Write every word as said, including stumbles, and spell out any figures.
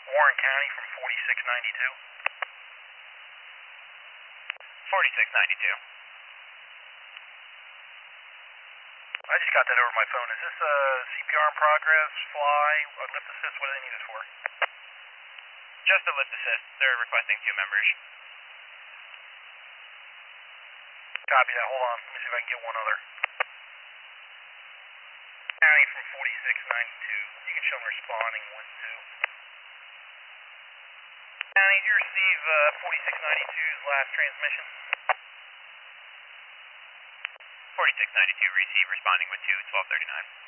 Warren County from forty-six ninety-two. forty-six ninety-two. I just got that over my phone. Is this a C P R in progress, fly, a lift assist? What do they need us for? Just a lift assist. They're requesting two members. Copy that. Hold on. Let me see if I can get one other. County from forty-six ninety-two. You can show them responding with two. County, did you receive uh, forty-six ninety-two's last transmission? forty-six ninety-two, receive, responding with two, twelve thirty-nine.